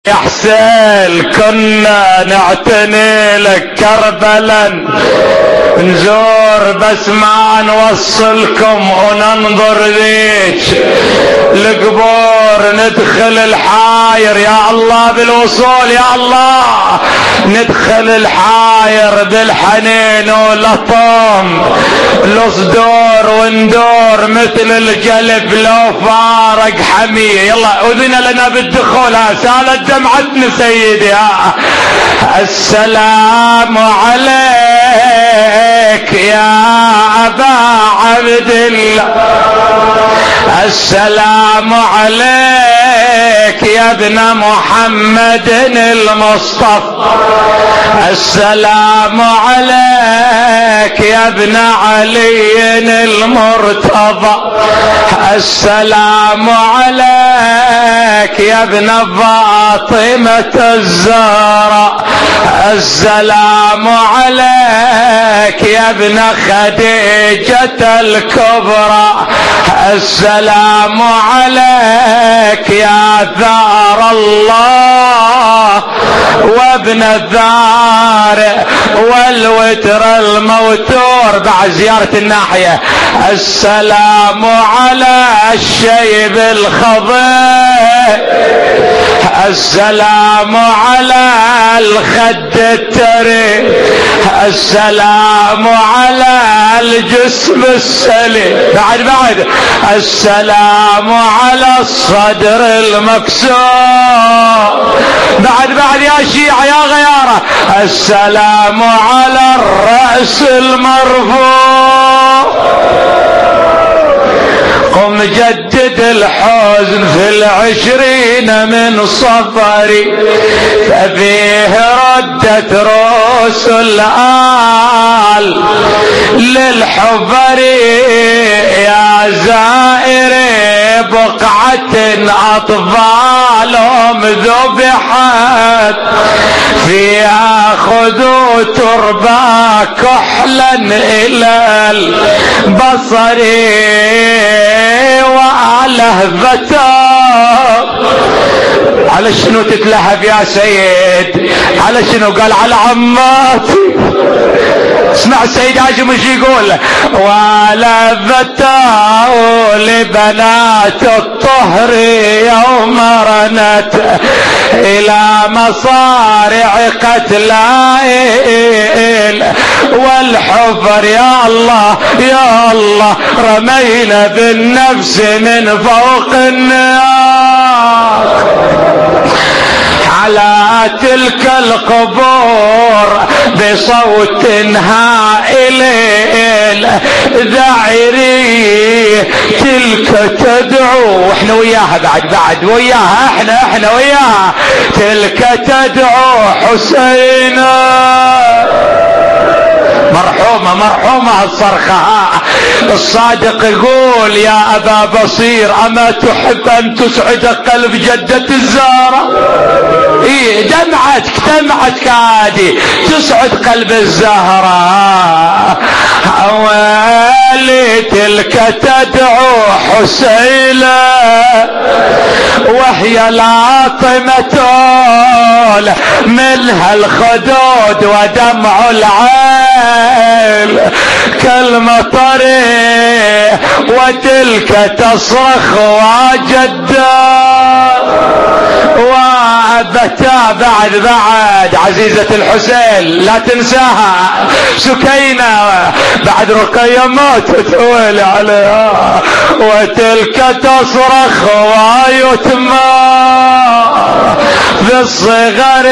يا حسين كنا نعتني لك كربلا، نزور بس ما نوصلكم وننظر ذيك القبور، ندخل الحاير يا الله بالوصول، يا الله ندخل الحاير بالحنين ولطم الصدور وندور مثل الجلب لو فارق حمية. يلا أذن لنا بالدخول، سالت دمعتنا سيدي. السلام عليك يا أبا عبد الله، السلام عليك يا ابن محمد المصطفى، السلام عليك يا ابن علي المرتضى، السلام عليك يا ابن فاطمة الزهراء، السلام عليك يا ابن خديجة الكبرى، السلام عليك يا ثار الله وابن الثار والوتر الموتور. بعد زيارة الناحية، السلام على الشيب الخضر، السلام على الخد التري، السلام على الجسم السليم. بعد السلام على الصدر المكسور. بعد يا شيعة يا غيارة، السلام على الرأس المرفوع. قم جدد الحزن في 20 من صفري، ففيه ردت رؤوس الآل للحفر، يا زائري بقعة أطفالهم ذبحت فيها، خذوا تربا كحلا إلى البصر ولهفته. على شنو تتلهف يا سيد؟ على شنو؟ قال على عماتي. اسمع السيد هاشم وش يقول: ولهفته لبنات الطهر يوم رنت الى مصارع قتلائل والحفر. يا الله يا الله، رمينا بالنفس من فوق النار على تلك القبور بصوت هائل ذعري تلك تدعو، واحنا وياها بعد وياها، احنا وياها، تلك تدعو حسينا. مرحومة الصرخة. الصادق يقول: يا أبا بصير، أما تحب أن تسعد قلب جدة الزهراء؟ إيه، دمعتك هذه تسعد قلب الزهراء. أولي تلك تدعو حسيلة وهي لاطمة منها الخدود ودمع العين كالمطر، وتلك تصرخ وجدا وابتا. بعد عزيزة الحسين لا تنساها، سكينة بعد رقية ماتت ويلي عليها، وتلك تصرخ ويتمى في الصغر.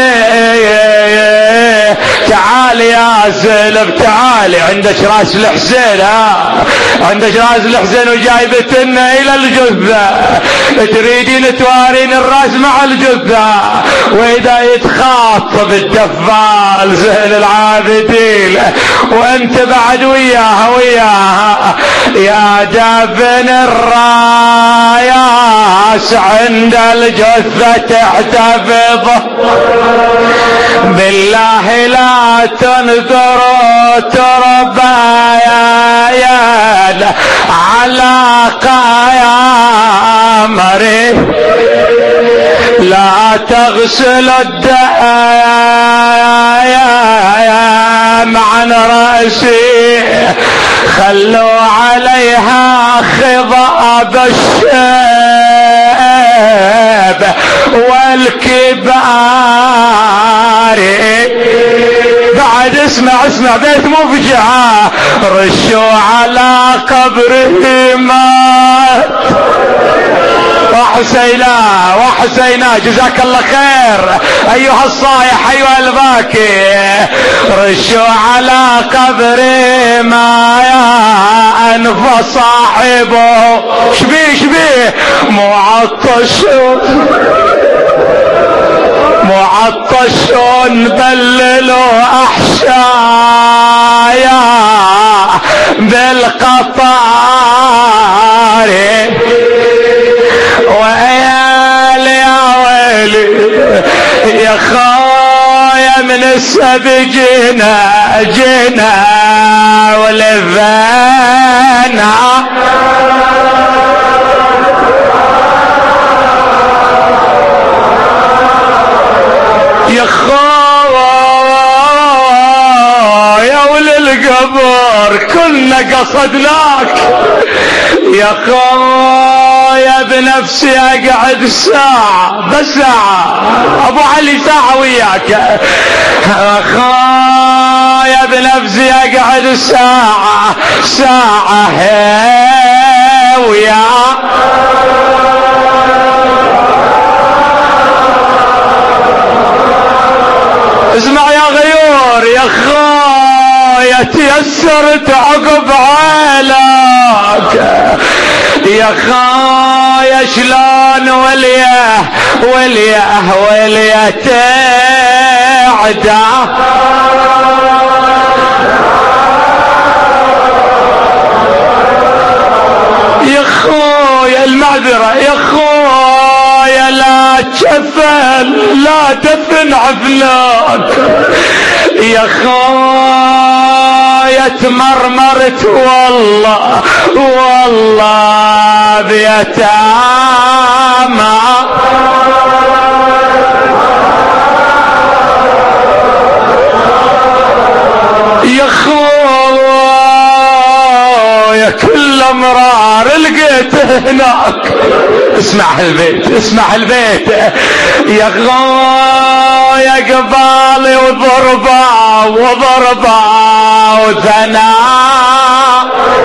تعال يا زلم تعالي، عندك راس الحسين، عندك راس الحسين وجايبتنا الى الجثة، تريدين توارين الراس مع الجثة، واذا يتخاطب الدفال زين العابدين وانت بعد وياها يا دافن الراياس عند الجثة تحتفظ. بالله لا تنثروا تربايا على قايا مريض لا تغسل الدم عن رأسي خلوا عليها خضاب الشيب والكبار. بعد اسمع بيت مفجعة رشوا على قبره مات وحسينا جزاك الله خير ايها الصايح ايها الباكي. رشوا على قبر ما انف صاحبه شبيه معطش بللوا احشايا بالقطار. ويالي يا ويلي يا خايا من السبجنا جنا ولفانا يا خايا وللقبر كنا قصدناك يا خايا بنفسي اقعد ساعة بس ساعة ابو علي ساعة وياك يا خايا بنفسي اقعد ساعة ويا اسمع يا غيور يا خايا تيسرت عقب عيلك يا خايا شلون وليه تعدى يا خويا المعذرة يا خويا لا تشفل لا دفن عفلاك يا خويا تمرمرت والله بيتامى يا خويا كل امرار لقيته هناك. اسمع البيت يا خويا قبالي وضربة وثناء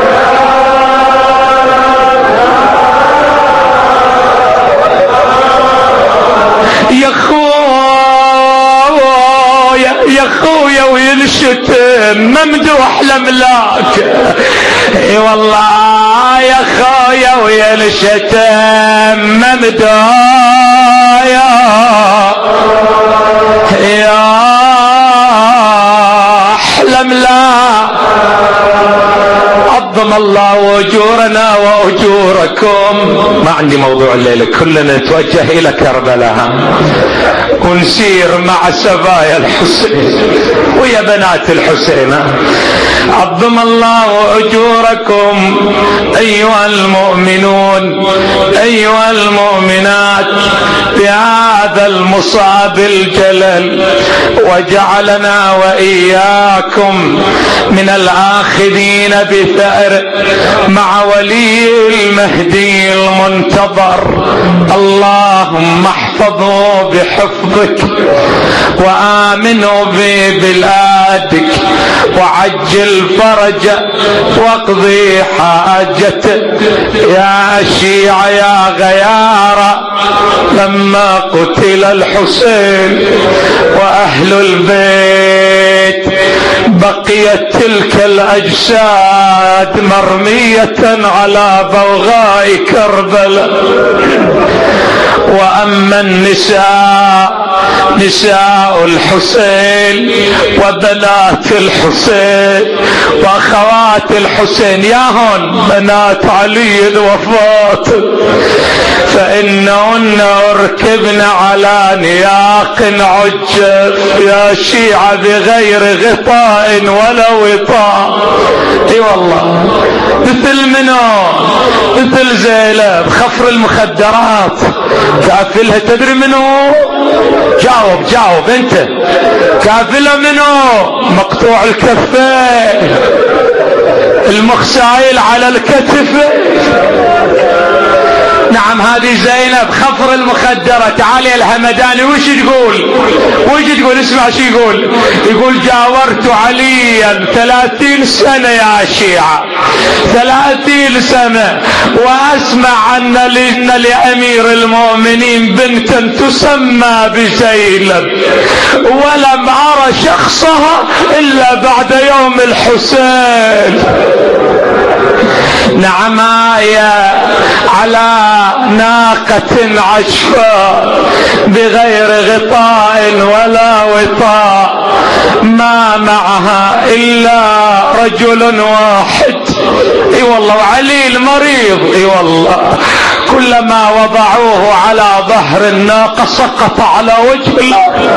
يا خويا وينشتم ممدوح الاملاك اي والله يا خويا وينشتم ممدوح يا احلم لا عظم الله واجورنا واجوركم. ما عندي موضوع الليله كلنا نتوجه الى كربلاء ونسير مع سبايا الحسين ويا بنات الحسين. عظم الله اجوركم ايها المؤمنون ايها المؤمنات بهذا المصاب الجلل وجعلنا واياكم من الاخذين بثأر مع ولي المهدي المنتظر. اللهم احفظه بحفظك وآمنوا ببلادك وعجل فرجه واقضي حاجته. يا شيعة يا غيارة لما قتل الحسين واهل البيت بقيت تلك الاجساد مرمية على بوغاء كربلاء. واما النساء نساء الحسين وبنات الحسين واخوات الحسين ياهن بنات علي الوفاة، فإنهن اركبن على نياق عجف يا شيعة بغير غطاء ولا وطاء. اي والله مثل منو؟ مثل زينب خفر المخدرات كافلها. تدري منو؟ جاوب انت. كافلها منو؟ مقطوع الكفين المخسايل على الكتف. نعم هذه زينب خفر المخدرة. تعالي الهمداني وش تقول؟ اسمع شو يقول جاورت عليا 30 سنة يا شيعة، 30 سنة، واسمع ان لامير المؤمنين بنتا تسمى بزينب، ولم ارى شخصها الا بعد يوم الحسين. نعم على ناقة عشفاء بغير غطاء ولا وطاء، ما معها إلا رجل واحد. اي والله. وعلي المريض. اي والله. كلما وضعوه على ظهر الناقة سقط على وجه الأرض.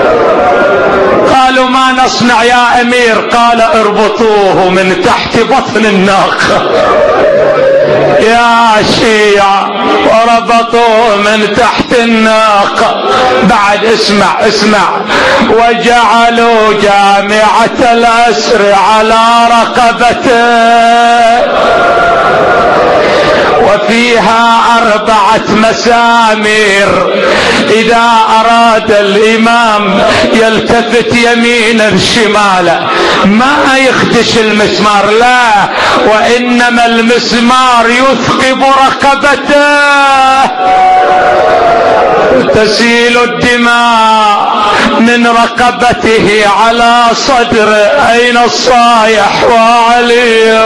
قالوا ما نصنع يا أمير؟ قال اربطوه من تحت بطن الناقة يا شيعة، وربطوه من تحت الناقة. بعد اسمع وجعلوا جامعة الأسر على رقبته، وفيها 4 مسامير. إذا أراد الإمام يلتفت يمينا شمالا ما يخدش المسمار، لا، وإنما المسمار يثقب رقبته، تسيل الدماء من رقبته على صدره. أين الصايح وعلي؟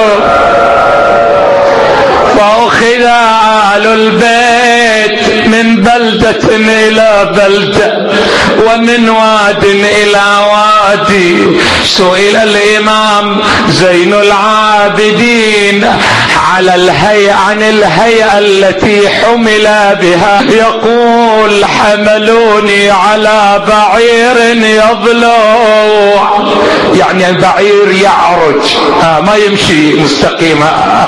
فأخذ آل البيت من بلدة إلى بلدة ومن واد إلى وادي. سئل الإمام زين العابدين عن الهيئة التي حمل بها، يقول حملوني على بعير يضلوع، يعني بعير يعرج ما يمشي مستقيما،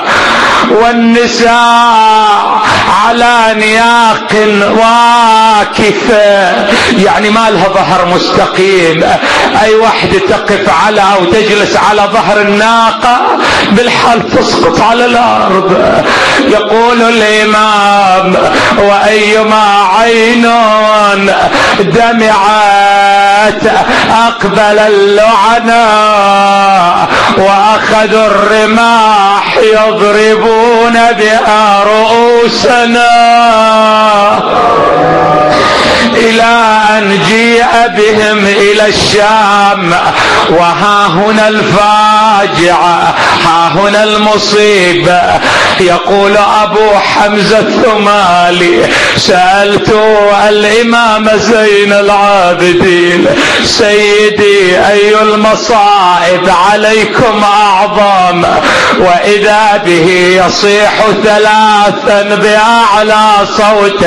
والنساء على نياق واكفة، يعني ما لها ظهر مستقيم. اي وحدة تقف على او تجلس على ظهر الناقة بالحال تسقط على الارض. يقول الامام وايما عين دمعت اقبل اللعنة واخذوا الرماح يضربون بها رؤوسنا، إلى أن جيء بهم إلى الشام. وها هنا الفاجعة، ها هنا المصيبة. يقول أبو حمزة الثمالي سألت الإمام زين العابدين سيدي أي المصائب عليكم أعظم؟ وإذا به يصيح 3 بأعلى صوت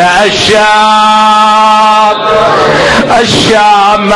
الشام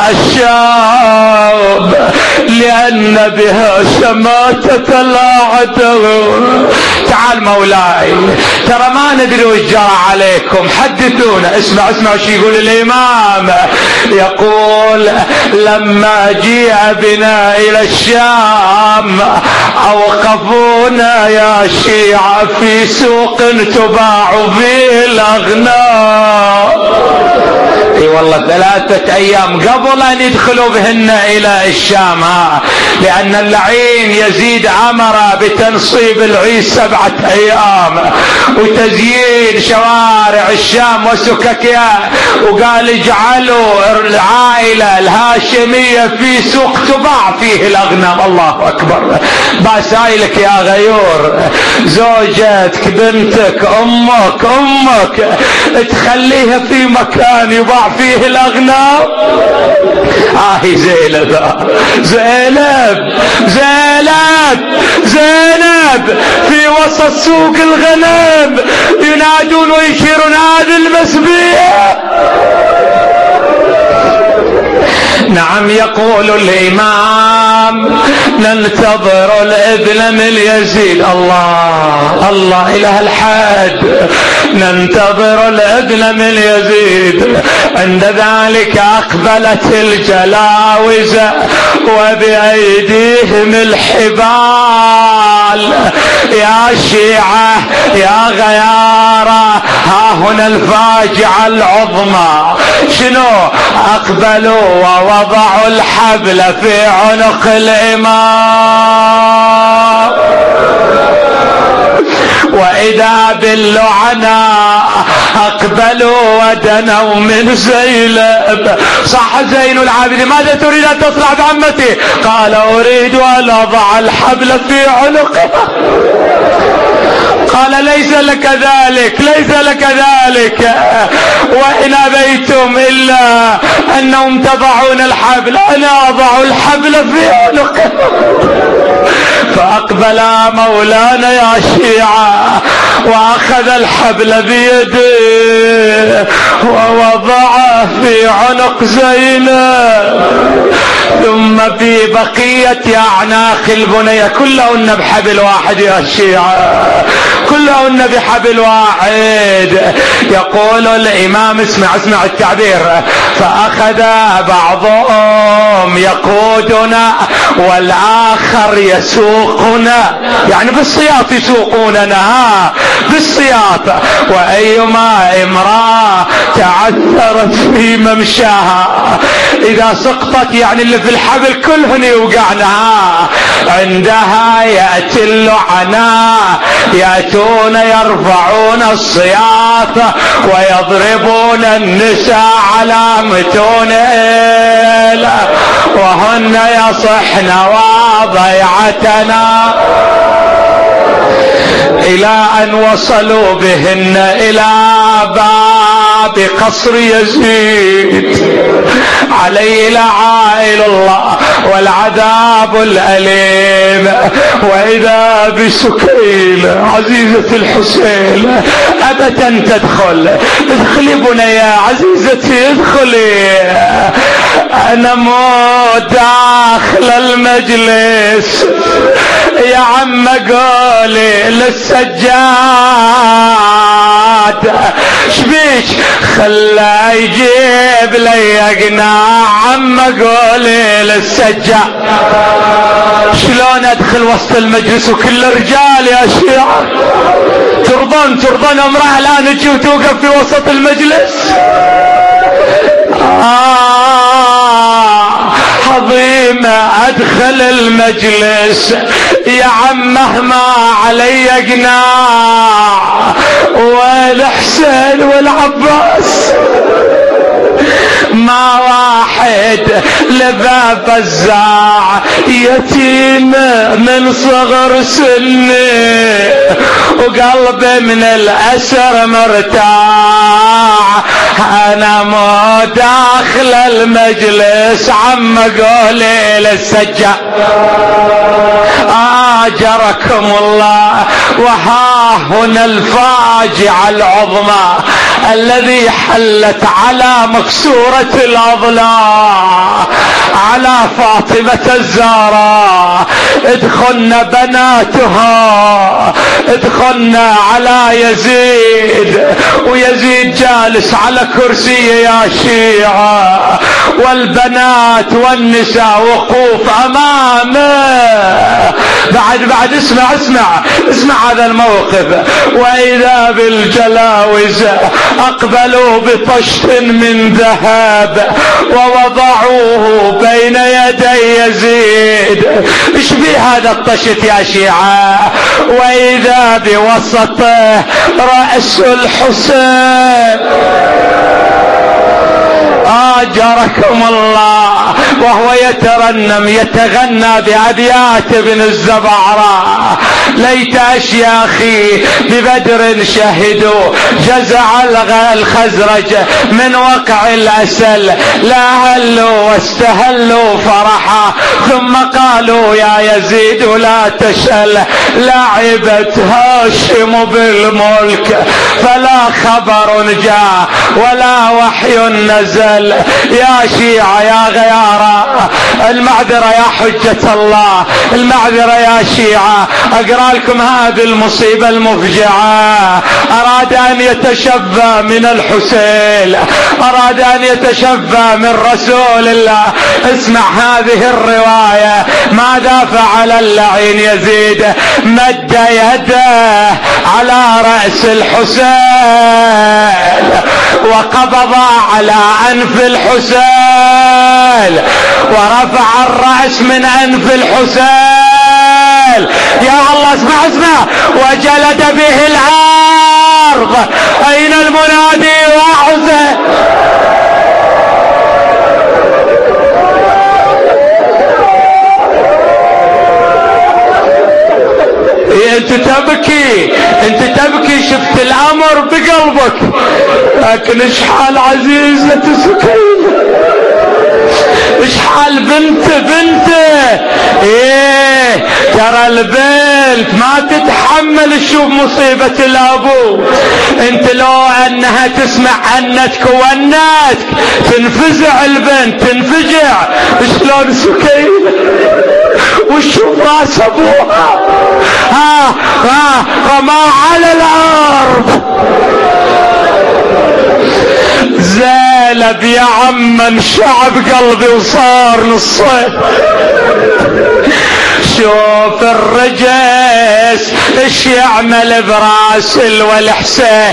لأن بها شماتة العدو. تعال مولاي، ترى ما ندري وش جرى عليكم، حدثونا. اسمع شو يقول الإمام. يقول لما جيء بنا إلى الشام أوقفونا يا شيعة في سوق تباع فيه الأغنام. اي والله 3 ايام قبل ان يدخلوا بهن الى الشام، لان اللعين يزيد امر بتنصيب العيد 7 ايام وتزيين شوارع الشام وسككها، وقال اجعلوا العائلة الهاشمية في سوق تباع فيه الاغنام. الله اكبر. بسايلك يا غيور، زوجتك بنتك امك تخليها في مكان يباع ترفع فيه الأغنام. زينب زينب زينب زينب في وسط سوق الغنم ينادون ويشيرون هذا المسبيح. نعم يقول الإمام ننتظر الابن من يزيد. الله الله إله الحد. ننتظر الابن من يزيد. عند ذلك أقبلت الجلاوزة وبأيديهم الحبال. يا شيعة يا غيارة ها هنا الفاجعة العظمى. شنو؟ أقبلوا ووضعوا الحبل في عنق الإمام، وإذا باللعناء أقبلوا ودنوا من زينب. صح زين العابدين ماذا تريد أن تصنع بعمتي؟ قال أريد أن أضع الحبل في عنقها. قال ليس لك ذلك ليس لك ذلك، وإن أبيتم إلا أنهم تضعون الحبل أنا أضع الحبل في عنقه. فأقبل مولانا يا شيعة وأخذ الحبل بيده ووضعه في عنق زينب، ثم في بقية أعناق البنية كلهن بحبل واحد يا شيعة كلهن بحبل واحد. يقول الإمام اسمع التعبير. فأخذ بعضهم يقودنا والآخر يسوقنا، يعني بالسياط يسوقوننا بالسياط. وأيما امرأة تعثرت في ممشاها إذا سقطت يعني اللي في الحبل كلهن يوقعنها. عندها يأتي اللعناء يأتون يرفعون الصياط ويضربون النساء على متونهن وهن يصحن وضيعتنا، إلى أن وصلوا بهن إلى باب قصر يزيد عليه لعائل الله والعذاب الأليم. وإذا بسكينة عزيزة الحسين أبت أن تدخل. ادخلي بني يا عزيزتي ادخلي. أنا موت داخل المجلس يا عم قولي للسجاد شبيش خلى يجيب لي قناع. عم قولي للسجاد شلون ادخل وسط المجلس وكل رجال يا شيعة؟ ترضون امرأة الآن تجي وتوقف في وسط المجلس؟ عظيمة ادخل المجلس يا عم مهما علي قناع والحسين والعباس ما واحد لبا فزاع يتيم من صغر سني وقلبي من الأسر مرتاح. أنا مو داخل المجلس عم قولي للسجاد آجركم الله. وها هنا الفاجعة العظمى الذي حلت على مكسورة الأضلاع على فاطمة الزهراء. ادخلن بناتها ادخلن على يزيد ويزيد جالس على كرسي يا شيعة والبنات والنساء وقوف أمامه. بعد اسمع هذا الموقف. وإذا بالجلاوز أقبلوا بطشت من ذهب ووضعوه بين يدي يزيد. ايش بيه هذا الطشت يا شيعة؟ وإذا بوسطه رأس الحسين أجركم الله وهو يترنم يتغنى بأبيات ابن الزبعراء: ليت أشياخي ببدر شهدوا جزع الخزرج من وقع الأسل، لا هلوا واستهلوا فرحا ثم قالوا يا يزيد لا تشل، لعبت هاشم بالملك فلا خبر جاء ولا وحي نزل. يا شيعة يا غيارة، المعذرة يا حجة الله، المعذرة يا شيعة، اقرأ لكم هذه المصيبة المفجعة. اراد ان يتشفى من الحسين، اراد ان يتشفى من رسول الله. اسمع هذه الرواية ماذا فعل اللعين يزيد: مد يده على رأس الحسين وقبض على أنف الحسين ورفع الرأس من أنف الحسين. يا الله اسمع اسمع: وجلد به الأرض. أين المنادي يا حسين؟ انت تبكي، انت تبكي، شفت الامر بقلبك، لكن ايش حال عزيزة سكينة، ايش حال بنته؟ ايه ترى البنت ما تتحمل تشوف مصيبة الابو. انت لو انها تسمع عنتك وانتك تنفزع البنت، تنفجع. شلون سكينة وشوف راس ابوها رمى على الارض. زينب يا عم انشعب قلبي وصار نصين. شوف الرجس ايش يعمل براس والحسين.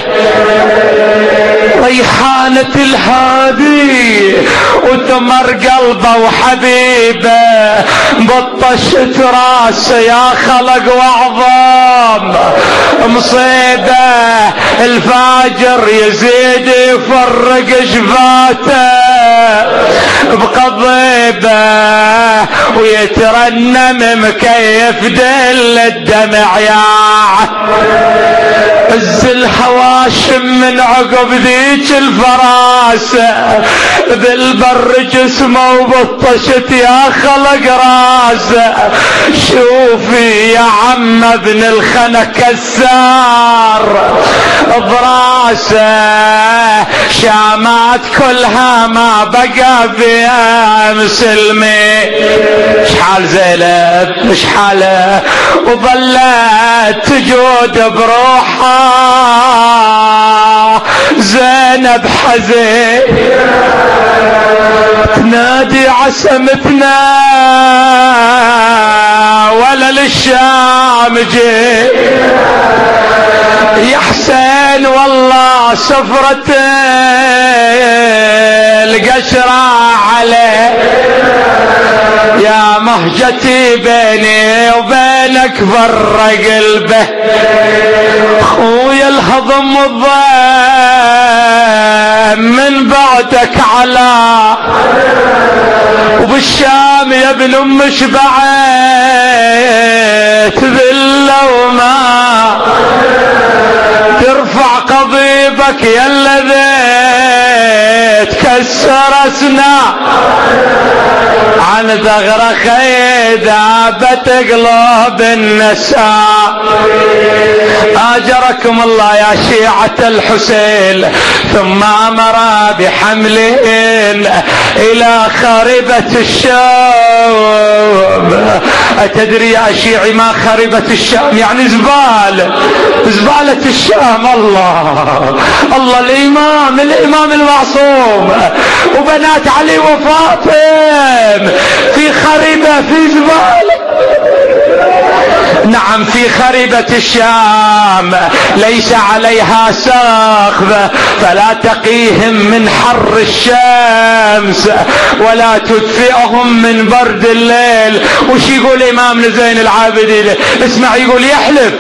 ريحانة الهادي وثمر قلبه وحبيبه بطشت راسه يا خلق وعظام. مصيبة الفاجر يزيد يفرق شفاته بقضيبه ويترنم مكيف دل الدمع ياعه. عز الهواشم من عقب ذيك الفراسة بالبر جسمه وبطشت يا خلق راسه. شوفي يا عم ابن الخنا كسار براسه، شامات كلها ما بقى فيها مسلمي. شحال زينب مش حاله وظلت تجود بروحها. زينب حزين تنادي عسمتنا ولا للشام جي يا حسين والله سفرة القشرة عليه. يا مهجتي بيني وبينك فرق قلبه. خويا الهضم والضيم من بعدك على وبالشام يا ابن ام شبعت ذله وما ترفع قضيبك يا الذي تكسر اسنا عن ثغرة خيدابة قلوب النساء. آجركم الله يا شيعة الحسين. ثم أمر بحملهن إلى خاربة الشام. أتدري يا شيعي ما خاربة الشام؟ يعني زبالة الشام. الله الإمام المعصوم وبنات علي وفاطم في خريبة في زبالة. نعم في خربة الشام ليس عليها سقف فلا تقيهم من حر الشمس ولا تدفئهم من برد الليل. وش يقول امام زين العابدين؟ اسمع يقول يحلف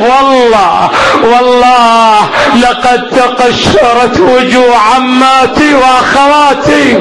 والله لقد تقشرت وجوه عماتي واخواتي.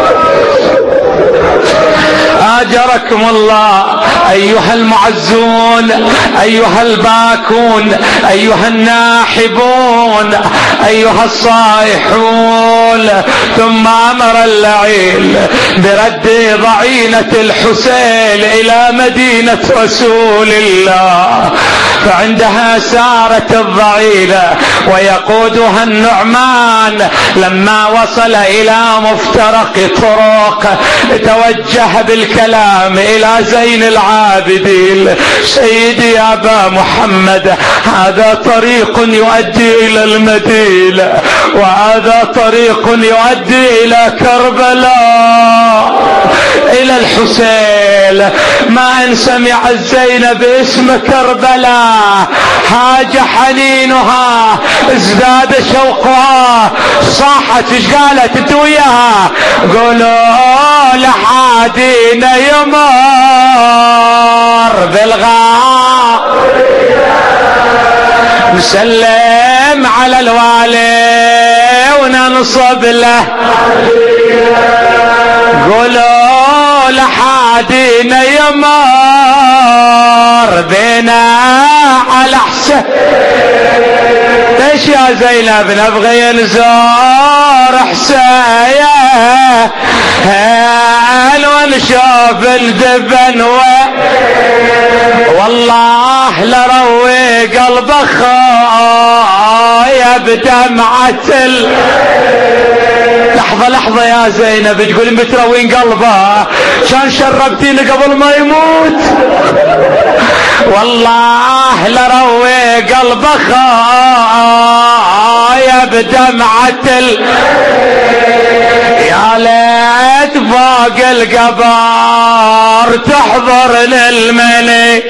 آجركم الله أيها المعزون، أيها الباكون، أيها الناحبون، أيها الصائحون. ثم أمر اللعين برد ضعينة الحسين إلى مدينة رسول الله، فعندها سارت الضعينة ويقودها النعمان. لما وصل إلى مفترق طرق توجه بالكلام إلى زين العابدين: سيدي يا أبا محمد، هذا طريق يؤدي إلى المدينة وهذا طريق يؤدي إلى كربلاء إلى الحسين. ما إن سمع الزينب باسم كربلاء هاج حنينها ازداد شوقها، صاحت ايش قالت انت وياها؟ قولوا لحادين يمر بالغار نسلم على الوالي وننصب له. قولوا لحادين يمر بنا على حسين. ايش يا زينب؟ نبغي نزور حسين ونشوف الدفن والله لروي قلب اخويا بدمعة لحظة يا زينب تقولين بتروين قلبه؟ كان شربتيني قبل ما يموت. والله لروي قلب اخويا بدمعة يا ليت فوق القبر تحضرني الملك.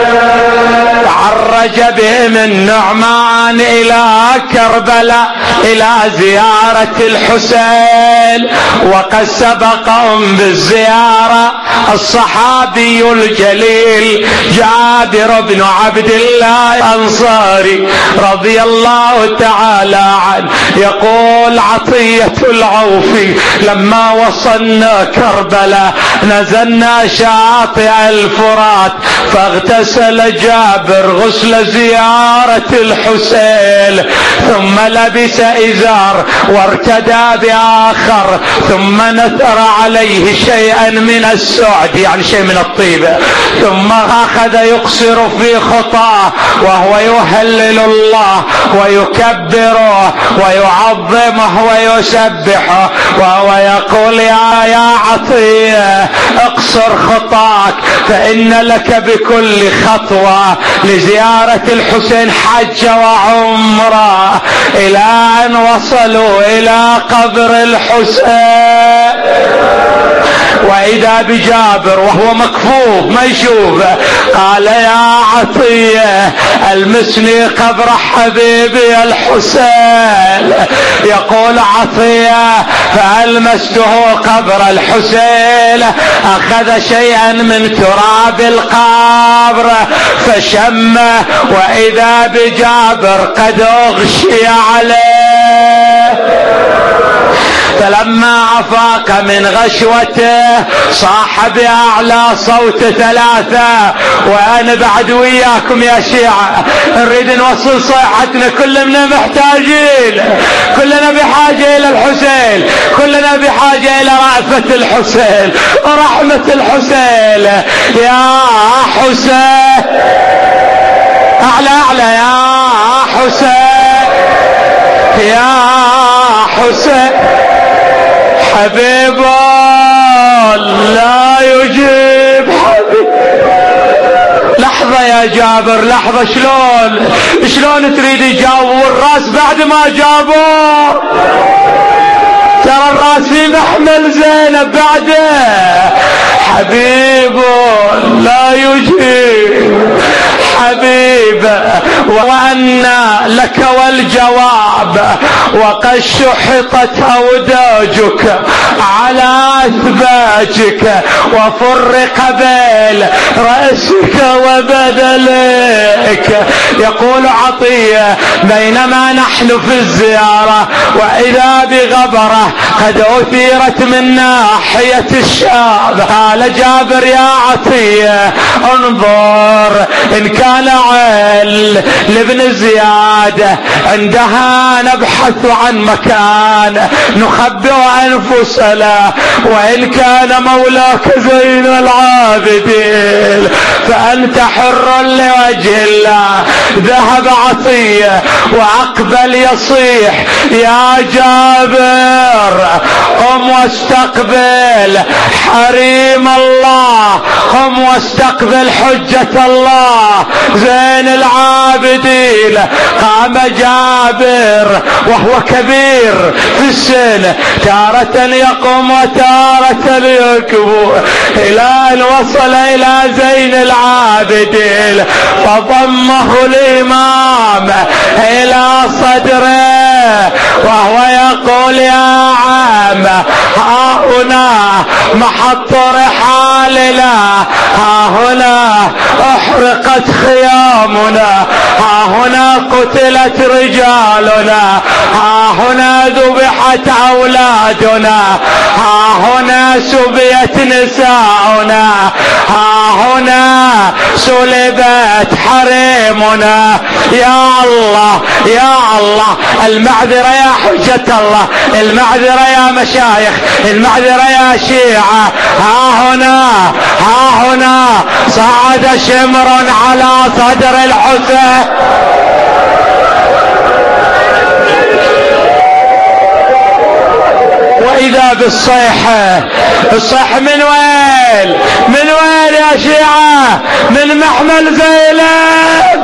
تعرج بهم النعمان إلى كربلاء إلى زيارة الحسين، وقد سبقهم بالزيارة الصحابي الجليل جابر بن عبد الله الأنصاري رضي الله تعالى عنه. يقول عطية العوفي: لما وصلنا كربلاء نزلنا شاطئ الفرات فاغتسل جابر غسل زيارة الحسين، ثم لبس إزار وارتدى بآخر، ثم نثر عليه شيئا من السعد يعني شيء من الطيبة، ثم أخذ يقصر في خطاه وهو يهلل الله ويكبره ويعظمه ويسبحه وهو يقول: يا عطية اقصر خطاك فإن لك بكل خطوة لزيارة الحسين حج وعمرة. إلى أن وصلوا إلى قبر الحسين وإذا بجابر وهو مكفوف ما يشوف. قال: يا عطية المسني قبر حبيبي الحسين. يقول عطية: فألمسته قبر الحسين، أخذ شيئا من تراب القبر فشمه وإذا بجابر قد أغشي عليه. فلما أفاق من غشوته صاح بأعلى صوت ثلاثة. وأنا بعد وياكم يا شيعة نريد نوصل صيحتنا، كلنا محتاجين، كلنا بحاجة إلى الحسين، كلنا بحاجة إلى رأفة الحسين ورحمة الحسين. يا حسين أعلى يا حسين، يا حسين حبيب لا يجيب حبيب. لحظة يا جابر لحظة، شلون تريد يجاوب الراس بعد ما جابوه؟ ترى الراس في محمل زينب بعده. حبيب لا يجيب حبيب وأن لك والجواب وقد شحطت أوداجك على أثباجك وفرق بين رأسك وبدلك. يقول عطية بينما نحن في الزيارة وإذا بغبرة قد أثيرت من ناحية الشام، قال جابر يا عطية انظر إن كان عل لابن زيادة عندها نبحث عن مكان نخبئ أنفسنا، وإن كان مولاك زين العابدين فأنت حر لوجه الله. ذهب عطية وأقبل يصيح يا جابر قم واستقبل حريم الله، قم واستقبل حجة الله زين العابدين. قام جابر وهو كبير في السن، تارة يقوم وتارة يكبو، إلى أن وصل إلى زين العابدين فضمه الإمام إلى صدره وهو يقول يا عم ها هنا محط رحالنا، ها هنا احرقت خيامنا، ها هنا قتلت رجالنا، ها هنا ذبحت أولادنا، ها هنا سبيت نساؤنا، ها هنا سلبت حريمنا. يا الله يا الله، المعذرة يا حجة الله، المعذرة يا مشايخ، المعذرة يا شيعة. ها هنا صعد شمر على صدر الحسين. وإذا بالصيحة، الصيحة من وين؟ من وين يا شيعة؟ من محمل زينب.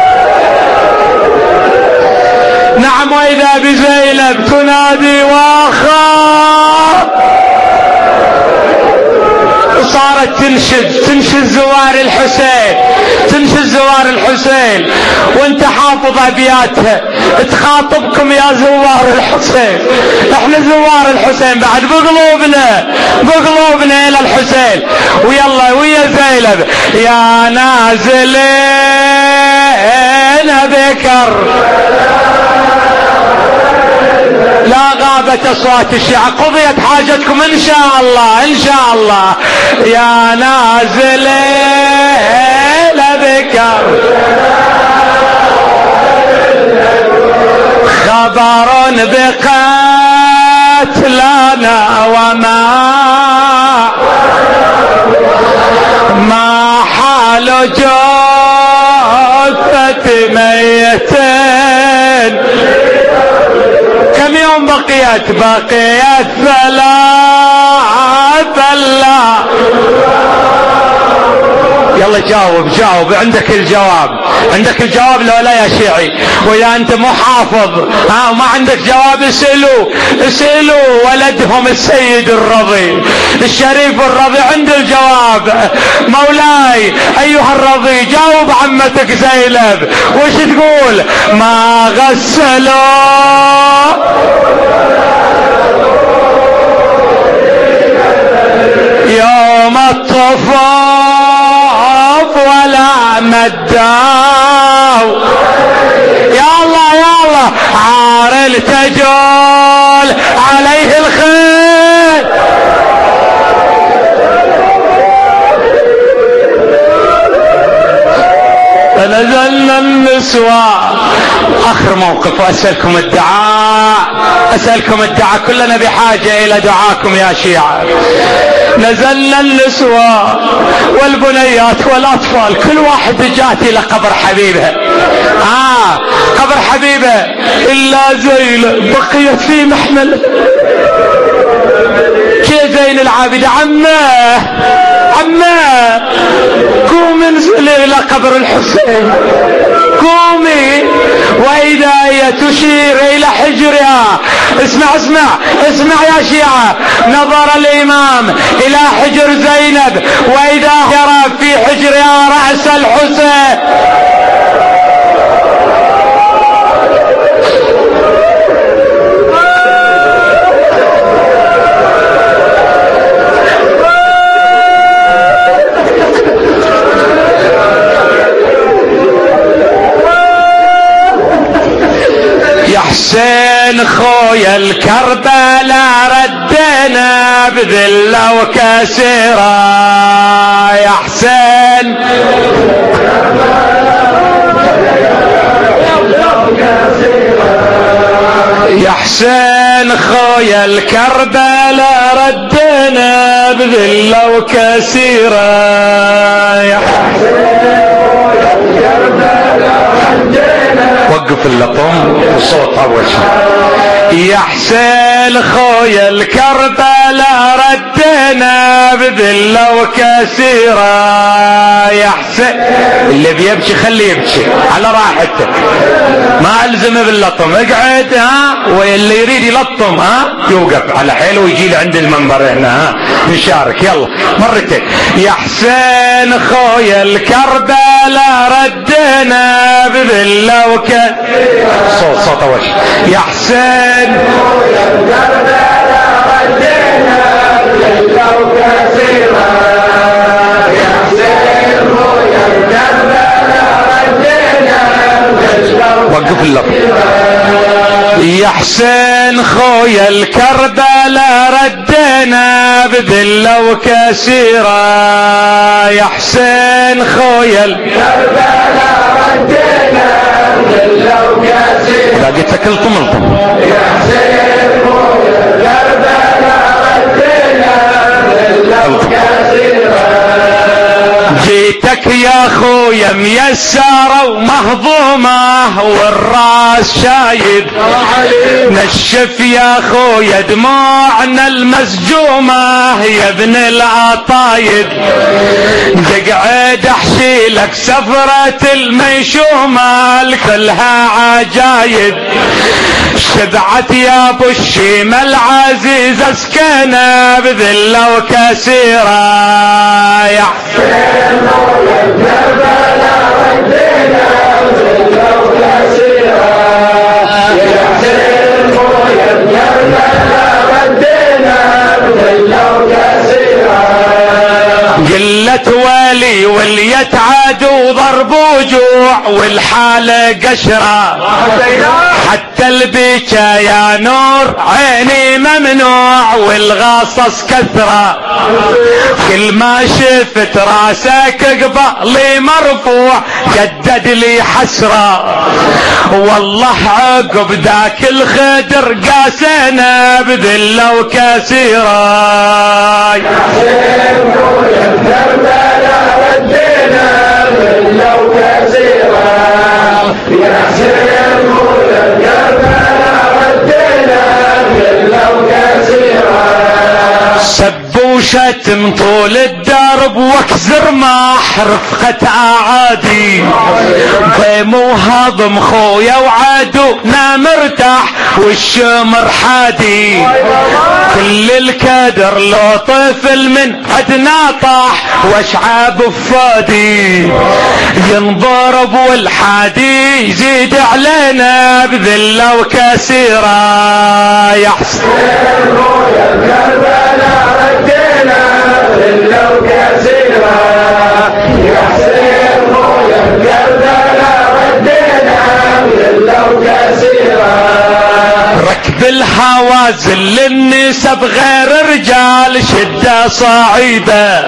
نعم، وإذا بزينب تنادي واخا، صارت تنشد زوار الحسين، تنشد زوار الحسين، وانت حافظ ابياتها تخاطبكم يا زوار الحسين. احنا زوار الحسين بعد بقلوبنا الى الحسين. ويلا ويا زينب يا نازلين بكر، لا غابت اصوات الشيعة، قضيت حاجتكم ان شاء الله ان شاء الله. يا نازلين بكر خبر بقتلنا وما حال جثة ميتين. كم يوم بقيت 3. يلا جاوب، عندك الجواب لو لا يا شيعي. وإذا أنت مو حافظ وما عندك جواب اسألوا ولدهم السيد الرضي الشريف الرضي عنده الجواب. مولاي أيها الرضي جاوب عمتك زينب وش تقول؟ ما غسلوا يوم الطفاف ولا مداو. يا الله عار التجول عليه الخير. فنزلنا النسوة. آخر موقف وأسألكم الدعاء، كلنا بحاجة إلى دعاكم يا شيعة. نزلنا النسوة والبنيات والأطفال، كل واحد جات إلى قبر حبيبها. قبر حبيبها إلا زينب بقيت في محمل. كي زين العابد عمه قومي انزلي إلى قبر الحسين، قومي. وإذا هي تشير إلى حجرها. اسمع يا شيعة. نظر الإمام إلى حجر زينب زينب واذا جرى في حجرها رأس الحسين. يا حسين خويا الكربلاء ردنا بذلة وكسرة. يا حسين يا حسين خويا الكربلاء ردنا بذلة وكسرة. يا حسين خويا الكربلاء ردنا. وقف اللطم وصوت اول شيء. يا حسين خويا الكربلاء ردنا بذلة وكسرة. يا حسين اللي بيبكي خليه يبكي على راحتك، ما الزمه باللطم، اقعد واللي يريد يلطم يوقف على حيله ويجي له عند المنبر هنا نشارك. يلا مرتين. يا حسين خويا الكربلاء ردنا بذلة وكسرة. صوت اول شيء. يا حسين خويا الكربلاء ردنا بذلة وكسرة. يا حسين خويا الكربلاء ردنا بذلة وكسرة. وقف اللطم. يا حسين خويا الكربلاء ردنا بذلة وكسرة. يا حسين خويا الكربلاء ردنا بذلة وكسرة. لا قلت لك الطم. يا حسين خويا الكربلاء ردنا بذلة وكسرة. جيتك يا خويا ميسرة ومهضومة والراس شايد، نشف يا خويا دموعنا المسجومة يا ابن العطايد. تقعد احشي لك سفرة الميشومة كلها عجايب. شبعت يا ابو الشيمة العزيز اسكنه بذلة وكسرة. يا حسين خويا الكربلاء ردنا بذلة وكسرة. يا حسين خويا الكربلاء ردنا بذلة وكسرة. قلة ولي واليت عدو ضرب وجوع والحالة قشرة. حتى البكا يا نور عيني ممنوع والغاصص كثرة. كل ما شفت راسك قبالي مرفوع جدد لي حسرة. والله عقب ذاك الخدر قاسنا بذلة وكسرة. يا حسين خويا الكربلاء ردنا بذلة وكسرة. يا حسين خويا الكربلاء ردنا بذلة وكسرة. سب وشتم طول الدرب واكسر ماح رفقة اعادي. ضيم وهضم خويا وعدو نام مرتاح والشمر حادي. كل الكدر لو طفل من عدنا طاح واشعاب فادي. ينضرب والحادي يزيد علينا بذلة وكسرة. يا حسين خويا الكربلاء ردنا بذلة وكسرة. يا حسين خويا الكربلاء ردنا بذلة وكسرة. ركب الهوازن للنسب غير رجال شدة صعيبة.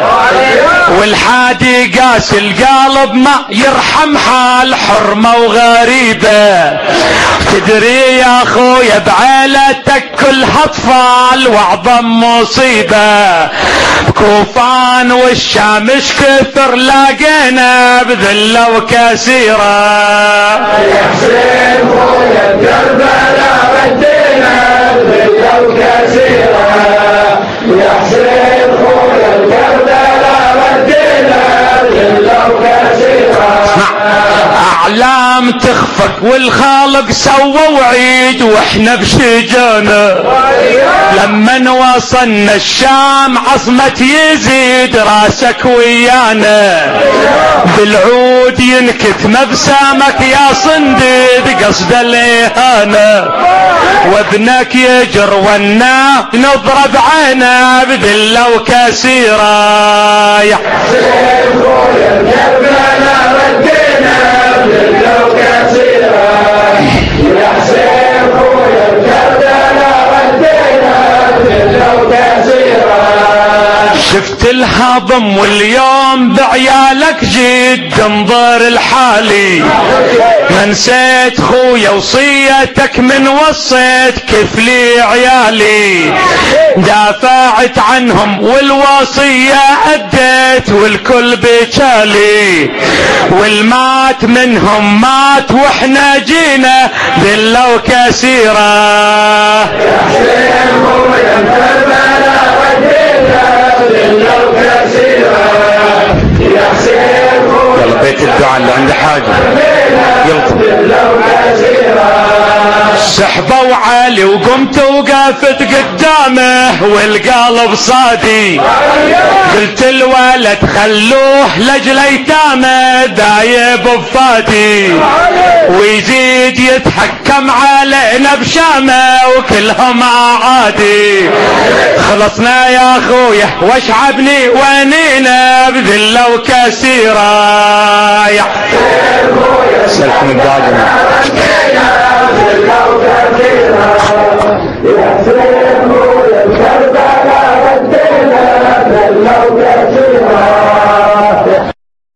والحادي قاس القلب ما يرحم حال حرمة وغريبة. تدري يا خويا بعيلتك كلها اطفال واعظم مصيبة. بكوفان والشام اش كثر لاقينا بذلة وكسرة. يا حسين خويا الكربلاء ردنا بذلة وكسرة. يا حسين خويا الكربلاء ردنا بذلة وكسرة. اعلام تخفى وفق والخالق سوى وعيد واحنا بشجانا. لما وصلنا الشام عصمة يزيد راسك ويانا، بالعود ينكت مبسامك يا صنديد قصد الاهانة، وابنك يجر ونا نضرب عينه بذله وكسيره. يا حسين خويا كربلاء ردينا بذله وكسيره، يا حسين خويا كربلاء ردينا بذله وكسيره. شفت الهضم واليوم بعيالك جيت تنظر الحالي، ما نسيت خويا وصيتك من وصيت كيف لي عيالي، دافعت عنهم والوصية أديت والكل بجالي، والمات منهم مات واحنا جينا ذلة وكسيرة. يا حسين خويا كربلاء ودينا ذلة وكسيرة، يا حسين خويا يلا بيت الدعاء اللي عنده حاجة يلا. سحبوا علي وقمت وقفت قدامه والقلب صادي، قلت الولد خلوه لجل ايتامه دايب بفادي، ويزيد يتحكم علينا بشامه وكلهم عادي. خلصنا يا اخويا واشعبني وانينا بذله وكسيره. يا حسين خويا سلكم الداجمه